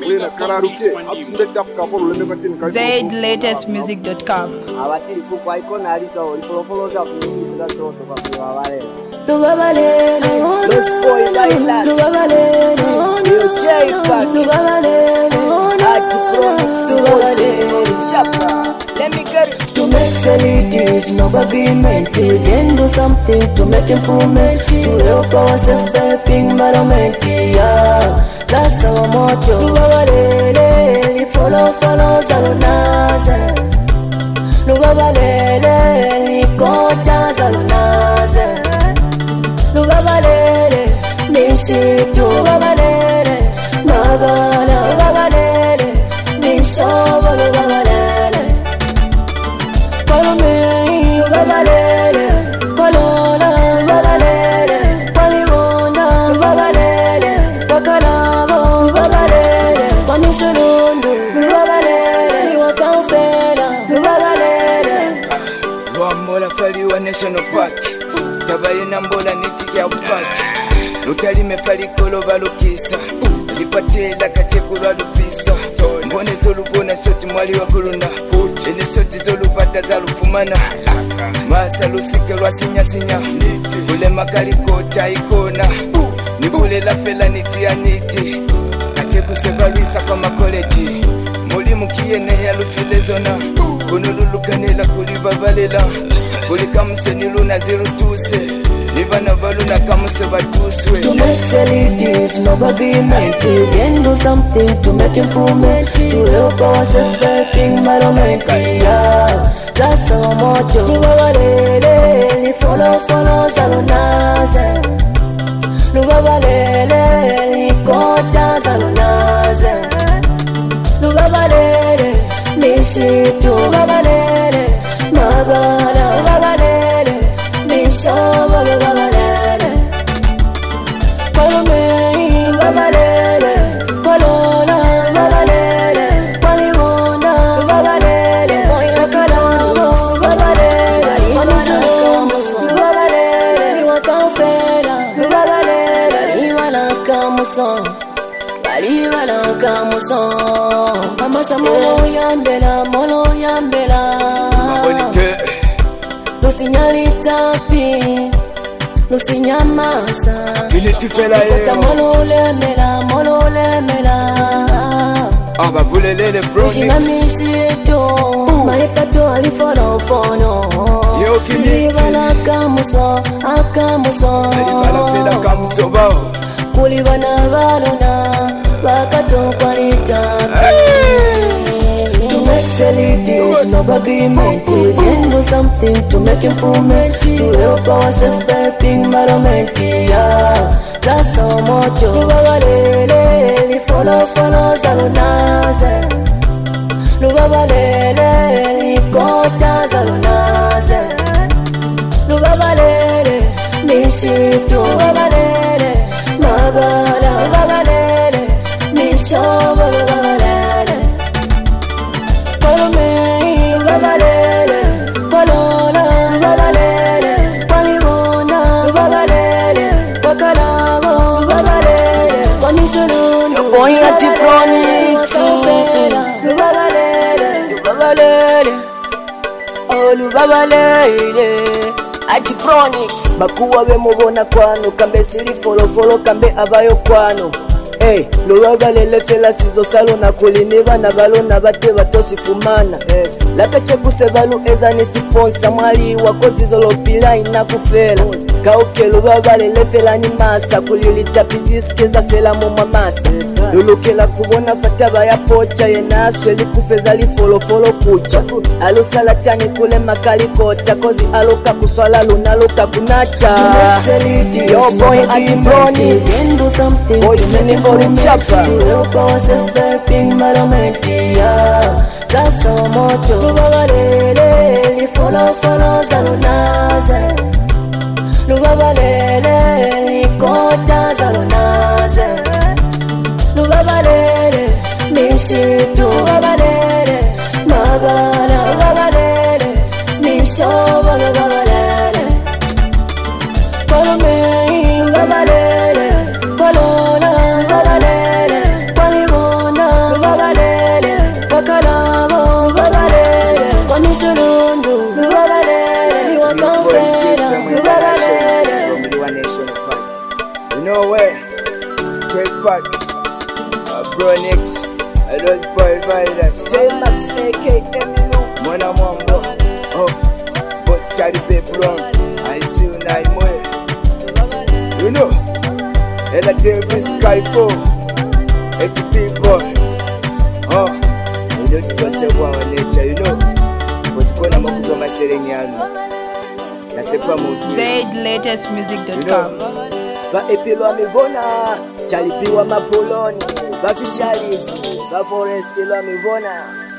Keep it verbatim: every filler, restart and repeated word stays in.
wena kararuke absinde tap kapolo leme batin kai zaid latest music dot com abatiri kuko icon alito olipolo za kuingiza toto kwa kwa wale Lubabale, los boy bailas Lubabale, you check back Lubabale, ati promise chapa let me get it. To make celebrities, nobody meant we can do something to make improvement, to help ourselves helping environment, yeah, that's our motto. Lubabale, follow, follow, Zalunaze. Lubabale, kota Zalunaze. Lubabale, misi tu Lubabale, magana Lubabale, misobo Lubabale. Follow me, Lubabale, follow Lubabale, Paliwona Lubabale, Bakalabo Lubabale, Pamisulundu Lubabale, Wakampela Lubabale. Wambola Faliwa National Park, Tabayina Mbola Nitika Park, Lukalime Falikolo Balukisa, Lipatela Kachekulwa Lupisa, Mbone Zolubona Shoti Mwali wa Kuluna, Ene Shoti Zolubata Zalufumana, Masa Lusike Lwa Sinya Sinya, Kule Makalikota Ikona, Nibule La Fela Niti Aniti, Kacheku Sebalwisa kwa makoleji, Muli Mukie Neya Lufilezona, Kunululukanela Kulibabalela, Kulikamuseni Luna Zirutuse, Livana Baluna Kamuse Batuswe. To make celebrities, nobody meant we can do something to make improvement, to help ourselves helping environment, yeah, that's our motto. Lubabale, follow, follow, Zalunaze. Lubabale, kota Zalunaze. Lubabale, misi tu Lubabale, magana Lubabale, misobo Lubabale. Follow me, Lubabale, follow Lubabale, Paliwona Lubabale, Bakalabo Lubabale, Pamisulundu Lubabale, Wakampela Lubabale, Iwana Kamuso, Iwana Kamuso. Amasa molo yambela, molo yambela. Mabonite Lusinyali tapi, lusinyamasa. Unity Fela Kota Yeo molo lemela, molo lemela. Ababulelele Lushina Brownie misito, maipato alifono fono. Yo Kiniti Kulibana kamuso, akamuso. Alibala Fela Kamusobao Kulibana baluna, bakato kwalita. To make celebrities, nobody meant we can do something to make improvement, to help ourselves helping environment, yeah, that's our motto. Lubabale, follow, follow, Zalunaze. Lubabale, kota Zalunaze. Lubabale, misi tu Lubabale, magana Lubabale, misobo Lubabale. Follow me, Lubabale, follow Lubabale, Paliwona Lubabale, Bakalabo Lubabale, Pamisulundu boy ati Pronix Lubabale, Lubabale oh Lubabale ati Pronix bakuwa be mubona kwano kambe siri follow follow kambe abayo kwano. Hey, Lubabale lefela sizo salo na kulini bana balo na bate batosifumana. Yes. Laka chekuse balu eza ni sponsor mwali wako zizo lopila inakufela. Kauke Lubabale lefela ni masa kulilita piziske za fela mu mamasa. Yes, lulukela kubona fataba ya pocha yena asweli kufeza li follow follow kucha. Alo salatani kule makali kota kozi aloka kuswala lunaloka kunata. Yo boy ati Brownie can do something boy to sini make bori chapa. to help ourselves helping environment, yeah, that's our motto. Lubabale, follow, follow, Zalunaze. Lubabale, kota Zalunaze. Lubabale, misi tu Lubabale, magana Lubabale, misobo Lubabale. Follow me, Lubabale, follow Lubabale, Paliwona Bronix, I don't fight violence. J-Max aka Emilio Mwana Mwambo, oh, boss Charlie Pepron, I see you nine more. You know, Ella Davis Skyfall, eighty people, oh, you don't just say one nature, you know, what's going on with my sharing yano. Z latest music dot com. Ba epilwa mivona chalipiwa mapoloni ba fishalisi ba forest lwa mivona